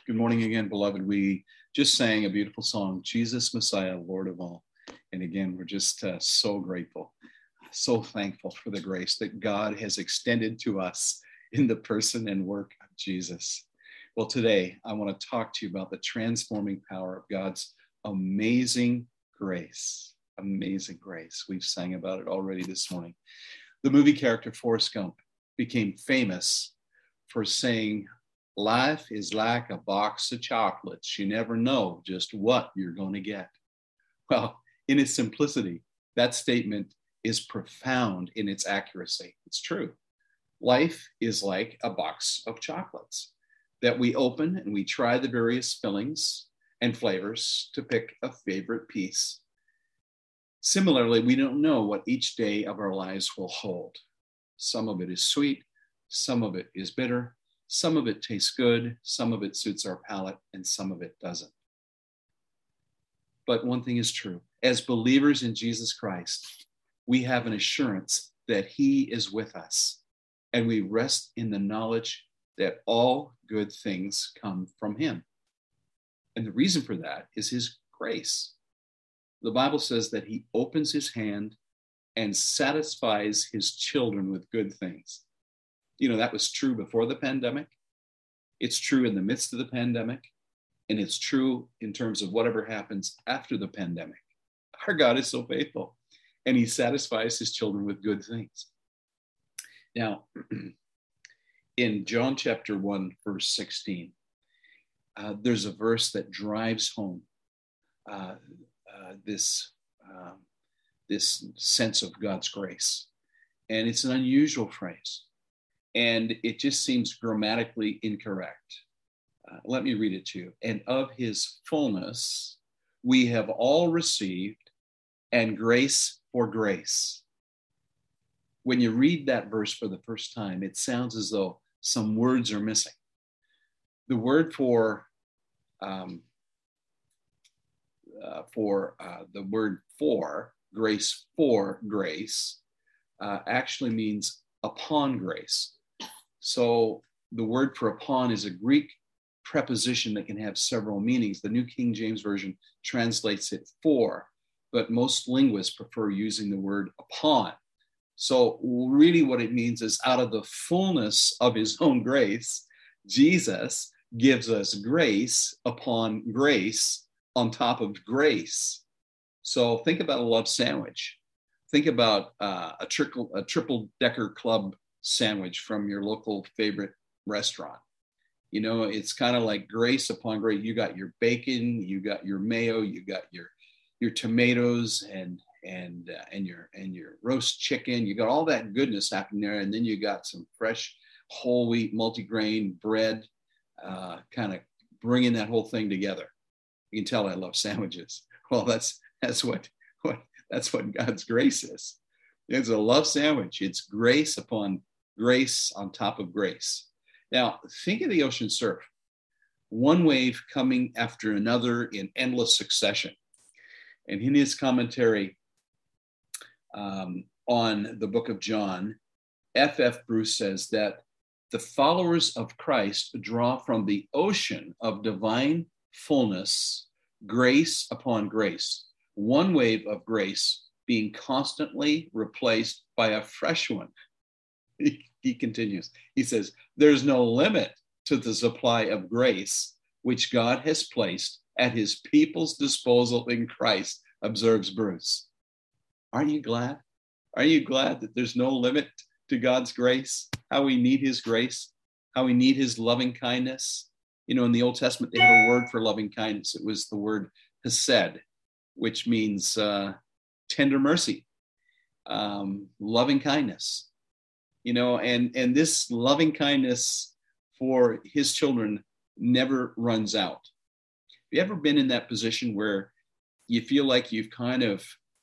Good morning again, beloved. We just sang a beautiful song, Jesus Messiah, Lord of all. And again, we're just so grateful, so thankful for the grace that God has extended to us in the person and work of Jesus. Well, today I want to talk to you about the transforming power of God's amazing grace. Amazing grace. We've sang about it already this morning. The movie character Forrest Gump became famous for saying, "Life is like a box of chocolates. You never know just what you're going to get." Well, in its simplicity, that statement is profound in its accuracy. It's true. Life is like a box of chocolates that we open and we try the various fillings and flavors to pick a favorite piece. Similarly, we don't know what each day of our lives will hold. Some of it is sweet, some of it is bitter, some of it tastes good, some of it suits our palate, and some of it doesn't. But one thing is true. As believers in Jesus Christ, we have an assurance that He is with us, and we rest in the knowledge that all good things come from Him. And the reason for that is His grace. The Bible says that He opens His hand and satisfies His children with good things. You know, that was true before the pandemic. It's true in the midst of the pandemic. And it's true in terms of whatever happens after the pandemic. Our God is so faithful, and He satisfies His children with good things. Now, in John chapter 1, verse 16, there's a verse that drives home this sense of God's grace. And it's an unusual phrase. And it just seems grammatically incorrect. Let me read it to you. "And of His fullness we have all received, and grace for grace." When you read that verse for the first time, it sounds as though some words are missing. The word for grace actually means upon grace. So the word for upon is a Greek preposition that can have several meanings. The New King James Version translates it for, but most linguists prefer using the word upon. So really what it means is out of the fullness of His own grace, Jesus gives us grace upon grace on top of grace. So think about a love sandwich. Think about a triple-decker club sandwich from your local favorite restaurant. You know, it's kind of like grace upon grace. You got your bacon, you got your mayo, you got your tomatoes and your roast chicken. You got all that goodness happening there, and then you got some fresh whole wheat multigrain bread, kind of bringing that whole thing together. You can tell I love sandwiches. Well, that's what God's grace is. It's a love sandwich. It's grace upon grace on top of grace. Now, think of the ocean surf. One wave coming after another in endless succession. And in his commentary on the book of John, F.F. Bruce says that the followers of Christ draw from the ocean of divine fullness, grace upon grace, one wave of grace being constantly replaced by a fresh one. He continues. He says, "There's no limit to the supply of grace which God has placed at His people's disposal in Christ," observes Bruce. Aren't you glad? Are you glad that there's no limit to God's grace? How we need His grace, how we need His loving kindness. You know, in the Old Testament, they had a word for loving kindness. It was the word hesed, which means tender mercy, loving kindness. You know, and this loving kindness for His children never runs out. Have you ever been in that position where you feel like you've kind of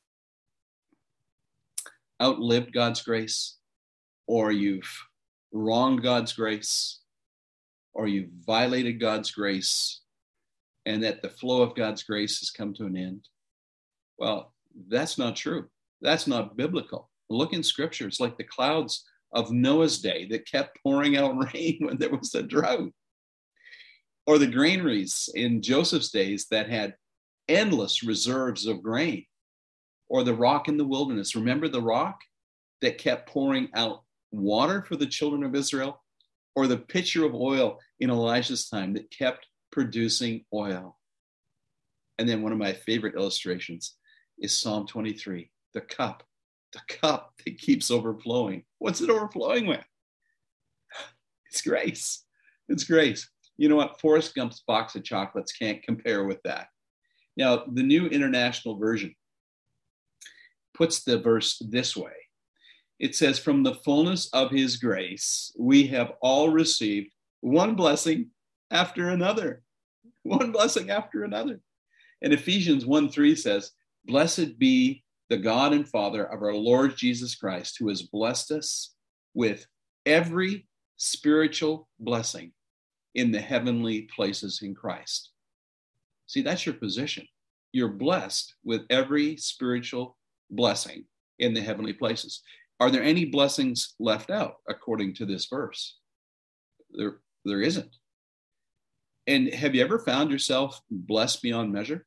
outlived God's grace, or you've wronged God's grace, or you've violated God's grace, and that the flow of God's grace has come to an end? Well, that's not true. That's not biblical. Look in Scripture. It's like the clouds of Noah's day that kept pouring out rain when there was a drought. or the granaries in Joseph's days that had endless reserves of grain, or the rock in the wilderness. Remember the rock that kept pouring out water for the children of Israel, or the pitcher of oil in Elijah's time that kept producing oil. And then one of my favorite illustrations is Psalm 23, the cup that keeps overflowing. What's it overflowing with? It's grace. It's grace. You know what? Forrest Gump's box of chocolates can't compare with that. Now, the New International Version puts the verse this way. It says, from the fullness of his grace, we have all received one blessing after another. One blessing after another. And Ephesians 1:3 says, blessed be the God and Father of our Lord Jesus Christ, who has blessed us with every spiritual blessing in the heavenly places in Christ. See, that's your position. You're blessed with every spiritual blessing in the heavenly places. Are there any blessings left out according to this verse? There isn't. And have you ever found yourself blessed beyond measure?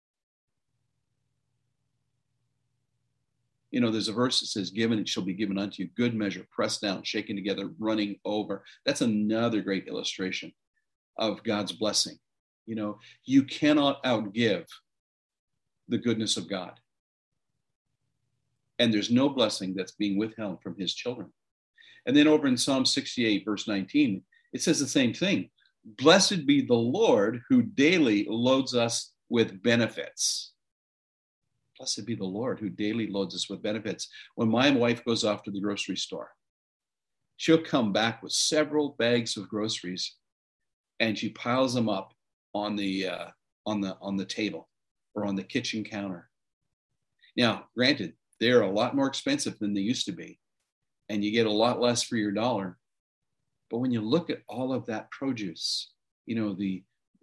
You know, there's a verse that says, given it shall be given unto you, good measure, pressed down, shaken together, running over. That's another great illustration of God's blessing. You know, you cannot outgive the goodness of God. And there's no blessing that's being withheld from his children. And then over in Psalm 68, verse 19, it says the same thing. Blessed be the Lord who daily loads us with benefits. Blessed be the Lord who daily loads us with benefits. When my wife goes off to the grocery store, she'll come back with several bags of groceries, and she piles them up on the table or on the kitchen counter. Now, granted, they're a lot more expensive than they used to be, and you get a lot less for your dollar. But when you look at all of that produce, you know, the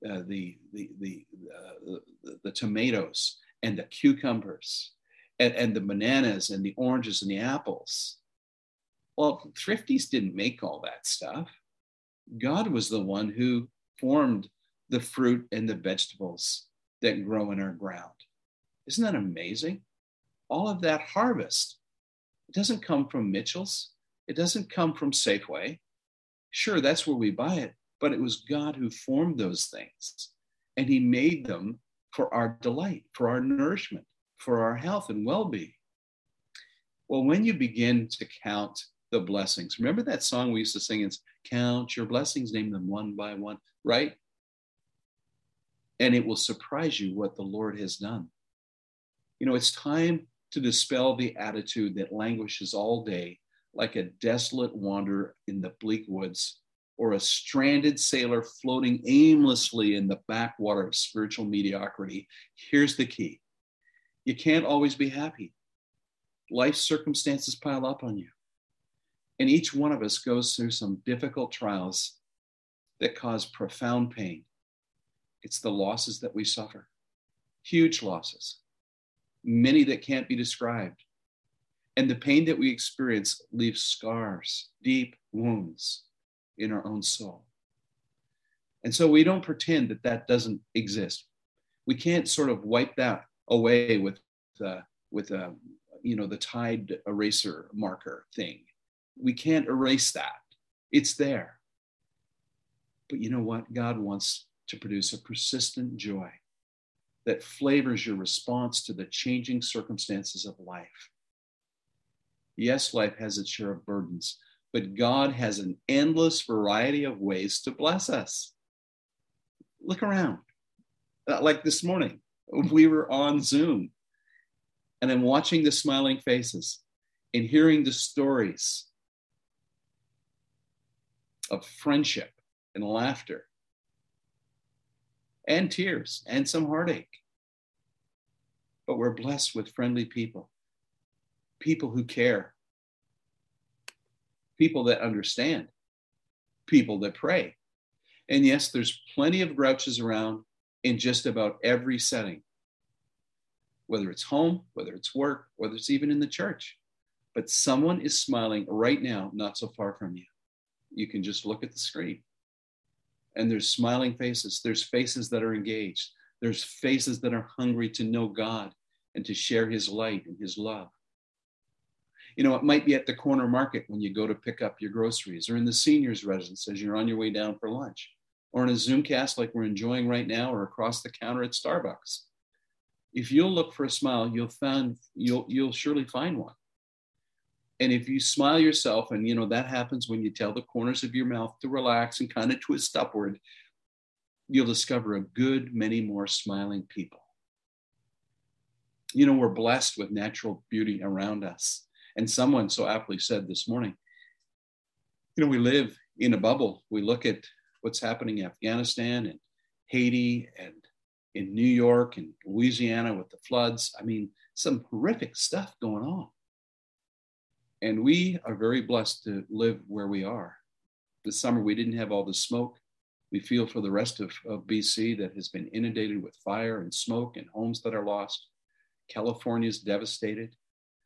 tomatoes and the cucumbers and the bananas and the oranges and the apples, well, thrifties didn't make all that stuff. God was the one who formed the fruit and the vegetables that grow in our ground. Isn't that amazing? All of that harvest, it doesn't come from Mitchell's. It doesn't come from Safeway. Sure, that's where we buy it, but it was God who formed those things, and he made them for our delight, for our nourishment, for our health and well-being. Well, when you begin to count the blessings, remember that song we used to sing, it's count your blessings, name them one by one, right? And it will surprise you what the Lord has done. You know, it's time to dispel the attitude that languishes all day like a desolate wanderer in the bleak woods, or a stranded sailor floating aimlessly in the backwater of spiritual mediocrity. Here's the key. You can't always be happy. Life circumstances pile up on you. And each one of us goes through some difficult trials that cause profound pain. It's the losses that we suffer. Huge losses. Many that can't be described. And the pain that we experience leaves scars, deep wounds in our own soul. And so we don't pretend that that doesn't exist. We can't sort of wipe that away with the Tide eraser marker thing. We can't erase that. It's there. But you know what? God wants to produce a persistent joy that flavors your response to the changing circumstances of life. Yes, life has its share of burdens, but God has an endless variety of ways to bless us. Look around. Like this morning, we were on Zoom, and I'm watching the smiling faces and hearing the stories of friendship and laughter and tears and some heartache. But we're blessed with friendly people. People who care, people that understand, people that pray. And yes, there's plenty of grouches around in just about every setting, whether it's home, whether it's work, whether it's even in the church. But someone is smiling right now, not so far from you. You can just look at the screen. And there's smiling faces. There's faces that are engaged. There's faces that are hungry to know God and to share his light and his love. You know, it might be at the corner market when you go to pick up your groceries, or in the senior's residence as you're on your way down for lunch, or in a Zoomcast like we're enjoying right now, or across the counter at Starbucks. If you'll look for a smile, you'll surely find one. And if you smile yourself, and you know that happens when you tell the corners of your mouth to relax and kind of twist upward, you'll discover a good many more smiling people. You know, we're blessed with natural beauty around us. And someone so aptly said this morning, you know, we live in a bubble. We look at what's happening in Afghanistan and Haiti and in New York and Louisiana with the floods. I mean, some horrific stuff going on. And we are very blessed to live where we are. This summer, we didn't have all the smoke. We feel for the rest of BC that has been inundated with fire and smoke and homes that are lost. California is devastated.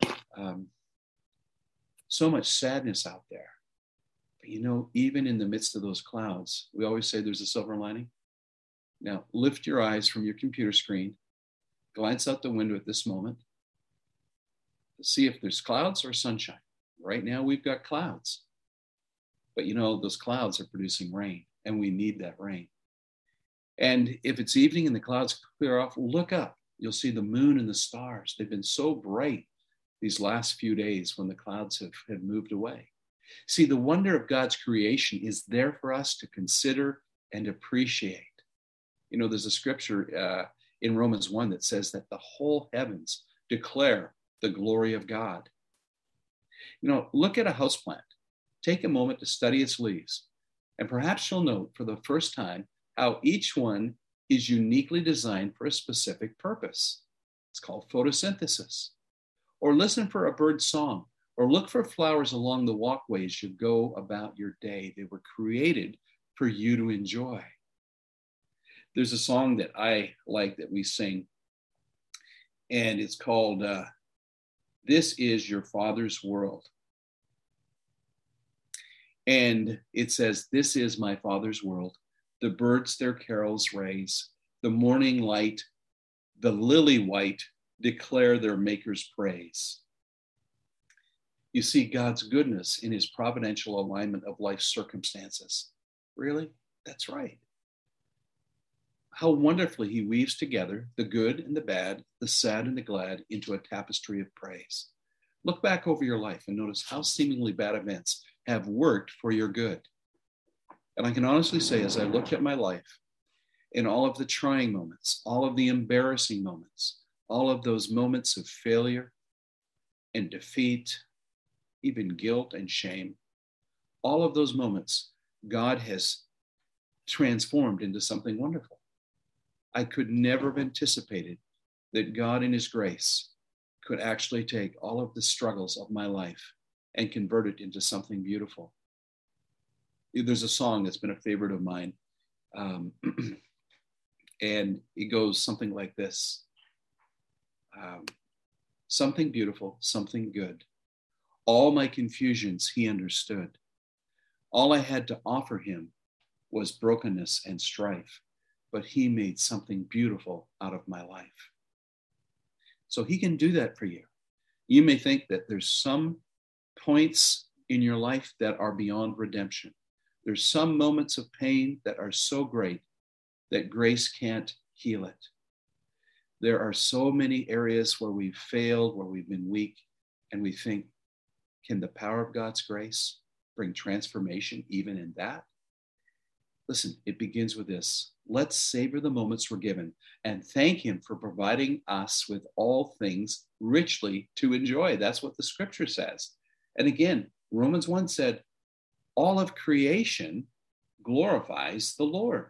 So much sadness out there. But you know, even in the midst of those clouds, we always say there's a silver lining. Now, lift your eyes from your computer screen, glance out the window at this moment to see if there's clouds or sunshine. Right now, we've got clouds. But you know, those clouds are producing rain, and we need that rain. And if it's evening and the clouds clear off, look up. You'll see the moon and the stars. They've been so bright these last few days when the clouds have moved away. See, the wonder of God's creation is there for us to consider and appreciate. You know, there's a scripture in Romans 1 that says that the whole heavens declare the glory of God. You know, look at a houseplant. Take a moment to study its leaves, and perhaps you'll note for the first time how each one is uniquely designed for a specific purpose. It's called photosynthesis. Or listen for a bird's song, or look for flowers along the walkways you go about your day. They were created for you to enjoy. There's a song that I like that we sing, and it's called This Is Your Father's World. And it says, this is my Father's world. The birds their carols raise. The morning light, the lily white, declare their maker's praise. You see God's goodness in his providential alignment of life's circumstances. Really? That's right. How wonderfully he weaves together the good and the bad, the sad and the glad into a tapestry of praise. Look back over your life and notice how seemingly bad events have worked for your good. And I can honestly say, as I looked at my life, in all of the trying moments, all of the embarrassing moments, all of those moments of failure and defeat, even guilt and shame, all of those moments, God has transformed into something wonderful. I could never have anticipated that God in his grace could actually take all of the struggles of my life and convert it into something beautiful. There's a song that's been a favorite of mine, and it goes something like this. Something beautiful, something good. All my confusions he understood. All I had to offer him was brokenness and strife, but he made something beautiful out of my life. So he can do that for you. You may think that there's some points in your life that are beyond redemption. There's some moments of pain that are so great that grace can't heal it. There are so many areas where we've failed, where we've been weak, and we think, can the power of God's grace bring transformation even in that? Listen, it begins with this. Let's savor the moments we're given and thank him for providing us with all things richly to enjoy. That's what the scripture says. And again, Romans 1 said, all of creation glorifies the Lord.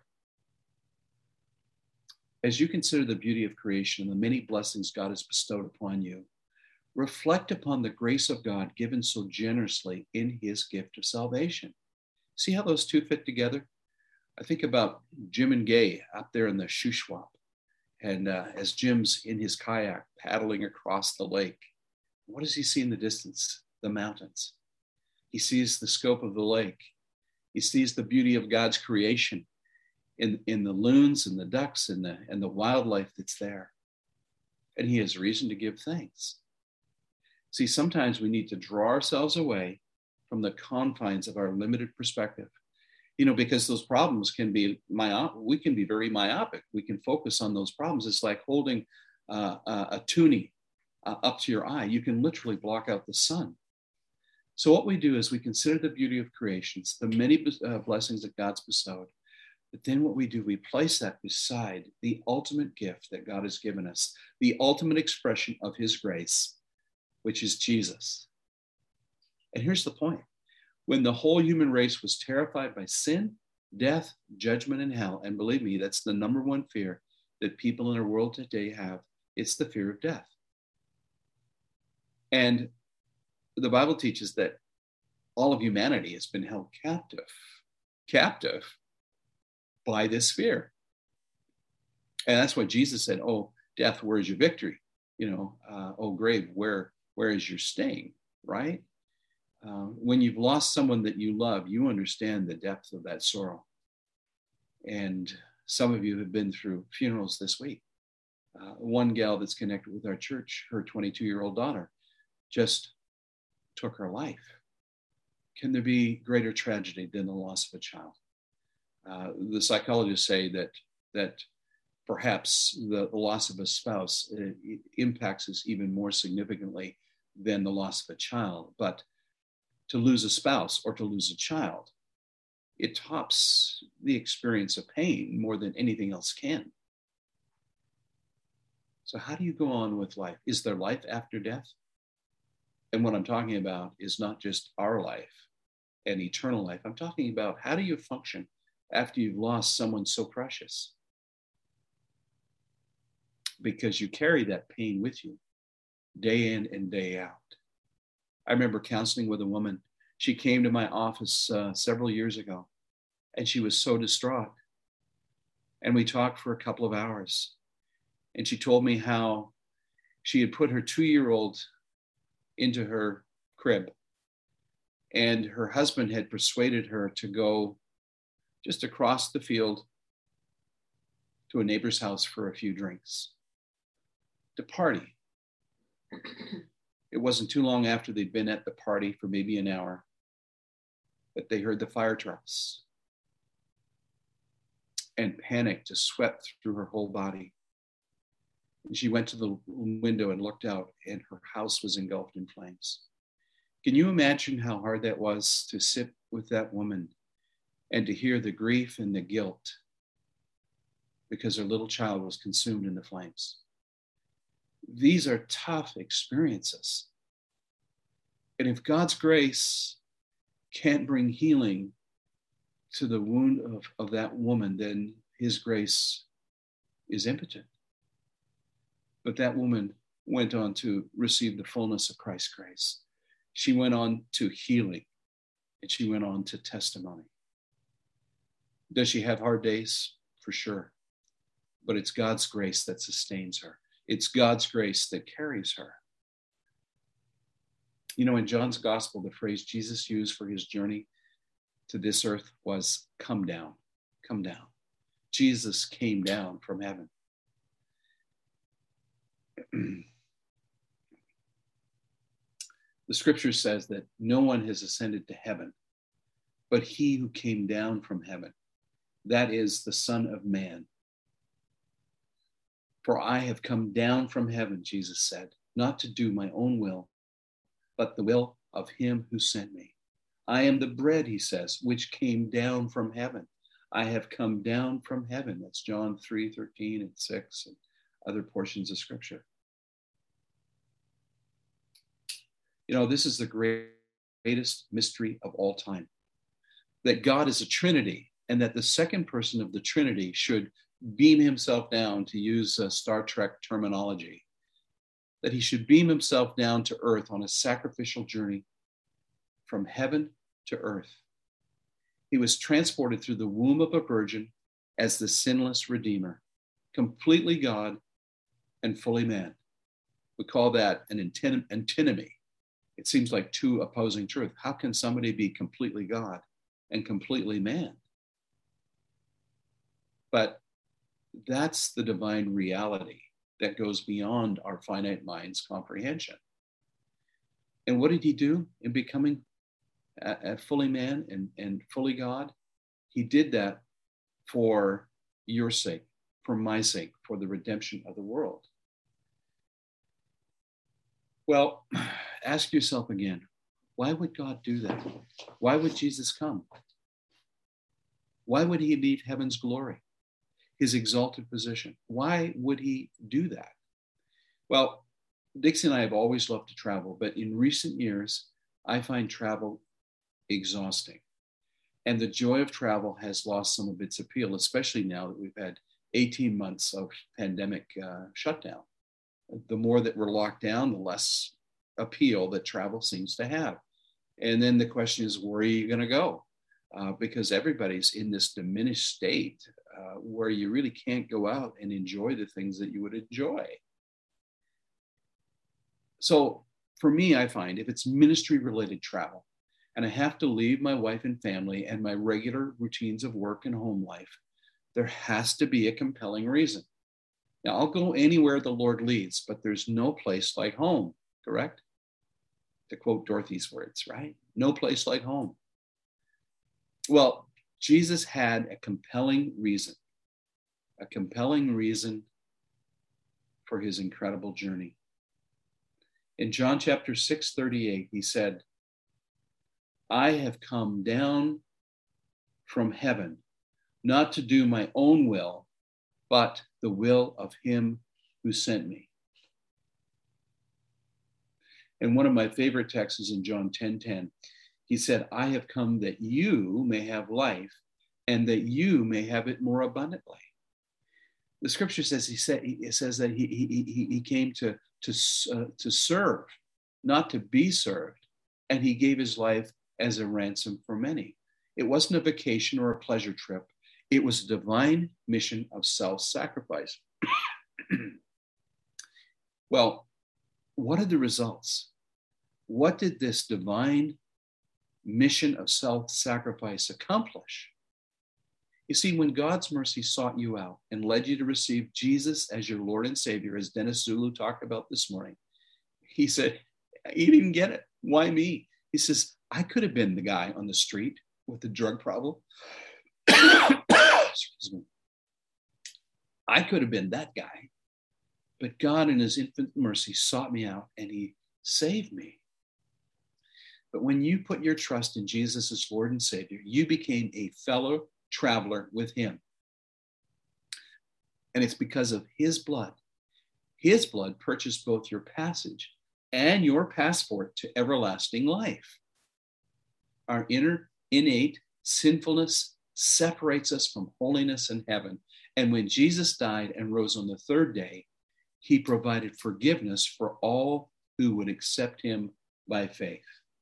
As you consider the beauty of creation and the many blessings God has bestowed upon you, reflect upon the grace of God given so generously in his gift of salvation. See how those two fit together? I think about Jim and Gay out there in the Shuswap, and as Jim's in his kayak paddling across the lake, what does he see in the distance? The mountains. He sees the scope of the lake. He sees the beauty of God's creation. in the loons and the ducks and the wildlife that's there. And he has reason to give thanks. See, sometimes we need to draw ourselves away from the confines of our limited perspective, because those problems can be we can be very myopic. We can focus on those problems. It's like holding a toonie up to your eye. You can literally block out the sun. So what we do is we consider the beauty of creations, the many blessings that God's bestowed. But then what we do, we place that beside the ultimate gift that God has given us, the ultimate expression of his grace, which is Jesus. And here's the point. When the whole human race was terrified by sin, death, judgment, and hell, and believe me, that's the number one fear that people in our world today have, it's the fear of death. And the Bible teaches that all of humanity has been held captive by this fear. And that's what Jesus said, oh, death, where is your victory? Oh, grave, where is your sting, right? When you've lost someone that you love, you understand the depth of that sorrow. And some of you have been through funerals this week. One gal that's connected with our church, her 22-year-old daughter, just took her life. Can there be greater tragedy than the loss of a child? The psychologists say that perhaps the loss of a spouse impacts us even more significantly than the loss of a child. But to lose a spouse or to lose a child, it tops the experience of pain more than anything else can. So how do you go on with life? Is there life after death? And what I'm talking about is not just our life and eternal life. I'm talking about how do you function after you've lost someone so precious? Because you carry that pain with you day in and day out. I remember counseling with a woman. She came to my office several years ago, and she was so distraught. And we talked for a couple of hours. And she told me how she had put her 2-year-old into her crib, and her husband had persuaded her to go just across the field to a neighbor's house for a few drinks, to party. It wasn't too long after they'd been at the party for maybe an hour that they heard the fire trucks, and panic just swept through her whole body. And she went to the window and looked out, and her house was engulfed in flames. Can you imagine how hard that was to sit with that woman and to hear the grief and the guilt because her little child was consumed in the flames? These are tough experiences. And if God's grace can't bring healing to the wound of that woman, then his grace is impotent. But that woman went on to receive the fullness of Christ's grace. She went on to healing, and she went on to testimony. Does she have hard days? For sure. But it's God's grace that sustains her. It's God's grace that carries her. In John's gospel, the phrase Jesus used for his journey to this earth was, come down, come down. Jesus came down from heaven. The scripture says that no one has ascended to heaven, but he who came down from heaven, that is the Son of Man. For I have come down from heaven, Jesus said, not to do my own will, but the will of him who sent me. I am the bread, he says, which came down from heaven. I have come down from heaven. That's John 3:13 and 6 and other portions of scripture. This is the greatest mystery of all time, that God is a Trinity, and that the second person of the Trinity should beam himself down, to use Star Trek terminology, that he should beam himself down to earth on a sacrificial journey from heaven to earth. He was transported through the womb of a virgin as the sinless Redeemer, completely God and fully man. We call that an antinomy. It seems like two opposing truths. How can somebody be completely God and completely man? But that's the divine reality that goes beyond our finite mind's comprehension. And what did he do in becoming a fully man and fully God? He did that for your sake, for my sake, for the redemption of the world. Well, ask yourself again, why would God do that? Why would Jesus come? Why would he leave heaven's glory, his exalted position? Why would he do that? Well, Dixie and I have always loved to travel, but in recent years, I find travel exhausting. And the joy of travel has lost some of its appeal, especially now that we've had 18 months of pandemic shutdown. The more that we're locked down, the less appeal that travel seems to have. And then the question is, where are you going to go? Because everybody's in this diminished state where you really can't go out and enjoy the things that you would enjoy. So for me, I find if it's ministry-related travel, and I have to leave my wife and family and my regular routines of work and home life, there has to be a compelling reason. Now, I'll go anywhere the Lord leads, but there's no place like home, correct? To quote Dorothy's words, right? No place like home. Well, Jesus had a compelling reason for his incredible journey. In John chapter 6:38, he said, I have come down from heaven, not to do my own will, but the will of him who sent me. And one of my favorite texts is in John 10:10. He said, I have come that you may have life and that you may have it more abundantly. The scripture says, it says that he came to serve, not to be served. And he gave his life as a ransom for many. It wasn't a vacation or a pleasure trip. It was a divine mission of self-sacrifice. Well, what are the results? What did this divine mission of self-sacrifice accomplish? You see, when God's mercy sought you out and led you to receive Jesus as your Lord and Savior, as Dennis Zulu talked about this morning, he said, he didn't get it. Why me? He says, I could have been the guy on the street with the drug problem. Excuse me. I could have been that guy. But God in his infinite mercy sought me out and he saved me. But when you put your trust in Jesus as Lord and Savior, you became a fellow traveler with him. And it's because of his blood. His blood purchased both your passage and your passport to everlasting life. Our innate sinfulness separates us from holiness in heaven. And when Jesus died and rose on the third day, he provided forgiveness for all who would accept him by faith.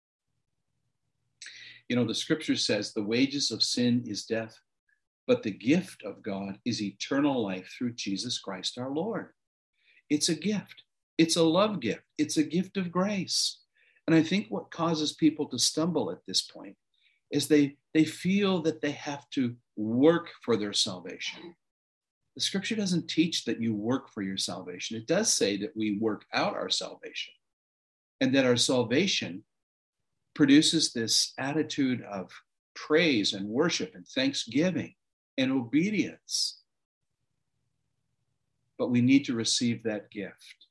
You know, the scripture says the wages of sin is death, but the gift of God is eternal life through Jesus Christ our Lord. It's a gift. It's a love gift. It's a gift of grace. And I think what causes people to stumble at this point is they feel that they have to work for their salvation. The scripture doesn't teach that you work for your salvation. It does say that we work out our salvation and that our salvation produces this attitude of praise and worship and thanksgiving and obedience. But we need to receive that gift.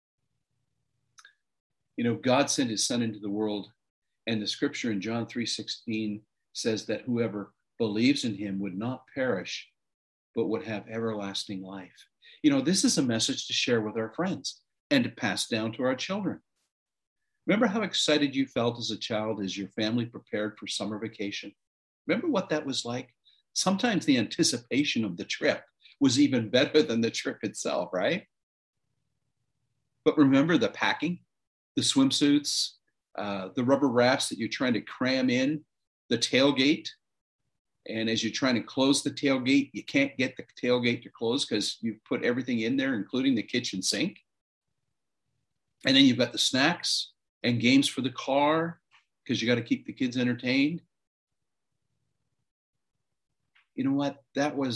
You know, God sent his son into the world, and the scripture in John 3:16 says that whoever believes in him would not perish, but would have everlasting life. You know, this is a message to share with our friends and to pass down to our children. Remember how excited you felt as a child as your family prepared for summer vacation? Remember what that was like? Sometimes the anticipation of the trip was even better than the trip itself, right? But remember the packing, the swimsuits, the rubber rafts that you're trying to cram in, the tailgate. And as you're trying to close the tailgate, you can't get the tailgate to close because you've put everything in there, including the kitchen sink. And then you've got the snacks and games for the car because you got to keep the kids entertained. You know what? That was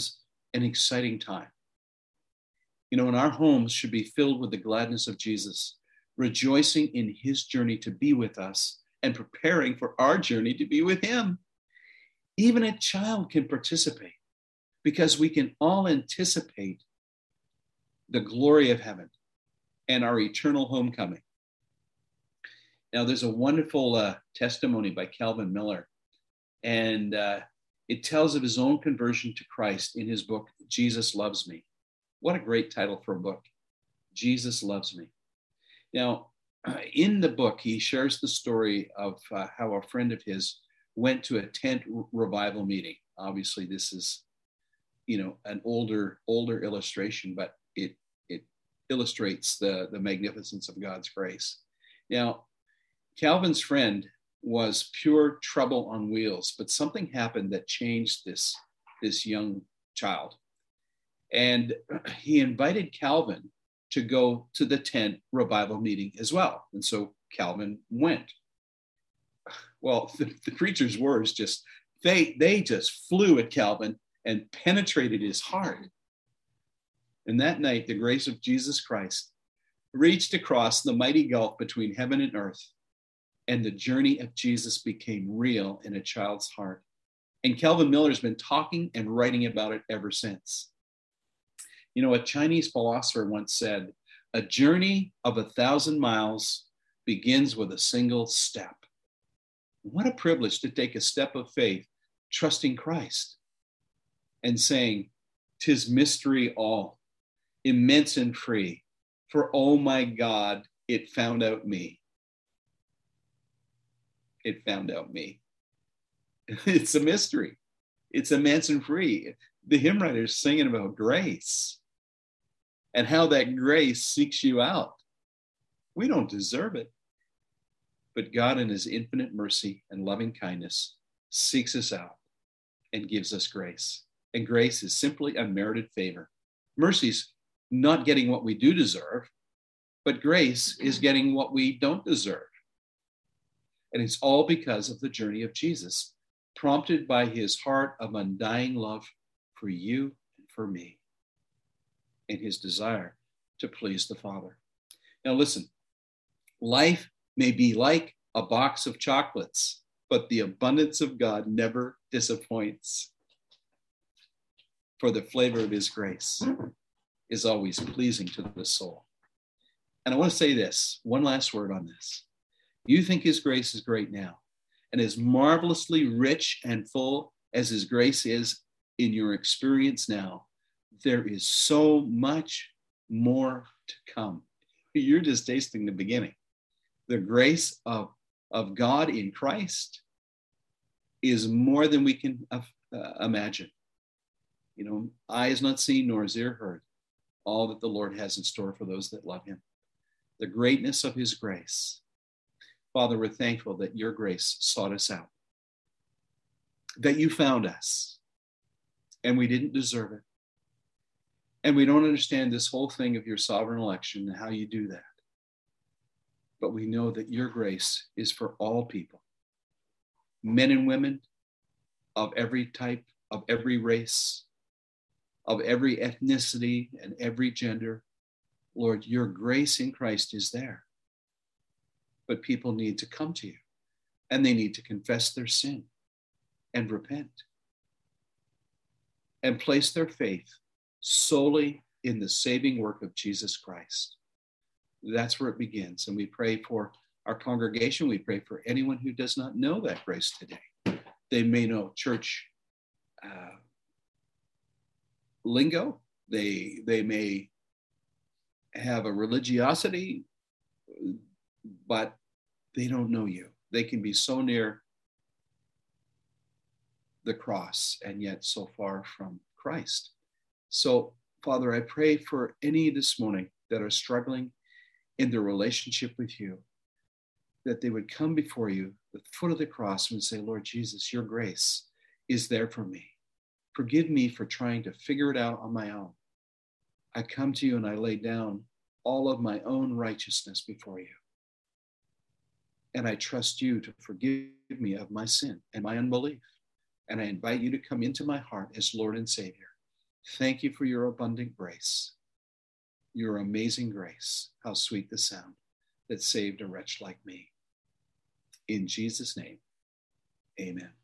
an exciting time. You know, and our homes should be filled with the gladness of Jesus, rejoicing in his journey to be with us and preparing for our journey to be with him. Even a child can participate because we can all anticipate the glory of heaven and our eternal homecoming. Now, there's a wonderful testimony by Calvin Miller, and it tells of his own conversion to Christ in his book, Jesus Loves Me. What a great title for a book, Jesus Loves Me. Now, in the book, he shares the story of how a friend of his went to a tent revival meeting. Obviously, this is, an older illustration, but it illustrates the magnificence of God's grace. Now, Calvin's friend was pure trouble on wheels, but something happened that changed this young child. And he invited Calvin to go to the tent revival meeting as well. And so Calvin went. Well, the preacher's words they just flew at Calvin and penetrated his heart. And that night, the grace of Jesus Christ reached across the mighty gulf between heaven and earth, and the journey of Jesus became real in a child's heart. And Calvin Miller's been talking and writing about it ever since. You know, a Chinese philosopher once said, "A journey of 1,000 miles begins with a single step." What a privilege to take a step of faith, trusting Christ and saying, "'Tis mystery all, immense and free, for oh my God, it found out me." It found out me. It's a mystery. It's immense and free. The hymn writer's singing about grace and how that grace seeks you out. We don't deserve it, but God in his infinite mercy and loving kindness seeks us out and gives us grace. And grace is simply unmerited favor. Mercy's not getting what we do deserve, but grace is getting what we don't deserve. And it's all because of the journey of Jesus, prompted by his heart of undying love for you and for me, and his desire to please the Father. Now listen, life may be like a box of chocolates, but the abundance of God never disappoints. For the flavor of his grace is always pleasing to the soul. And I want to say this, one last word on this. You think his grace is great now, and as marvelously rich and full as his grace is in your experience now, there is so much more to come. You're just tasting the beginning. The grace of God in Christ is more than we can imagine. You know, eye has not seen nor has ear heard all that the Lord has in store for those that love him. The greatness of his grace. Father, we're thankful that your grace sought us out, that you found us, and we didn't deserve it. And we don't understand this whole thing of your sovereign election and how you do that. But we know that your grace is for all people, men and women of every type, of every race, of every ethnicity and every gender. Lord, your grace in Christ is there. But people need to come to you, and they need to confess their sin and repent and place their faith solely in the saving work of Jesus Christ. That's where it begins. And we pray for our congregation. We pray for anyone who does not know that grace today. They may know church lingo. They may have a religiosity, but they don't know you. They can be so near the cross and yet so far from Christ. So, Father, I pray for any this morning that are struggling in their relationship with you, that they would come before you at the foot of the cross and say, Lord Jesus, your grace is there for me. Forgive me for trying to figure it out on my own. I come to you and I lay down all of my own righteousness before you. And I trust you to forgive me of my sin and my unbelief. And I invite you to come into my heart as Lord and Savior. Thank you for your abundant grace, your amazing grace. How sweet the sound that saved a wretch like me. In Jesus' name, amen.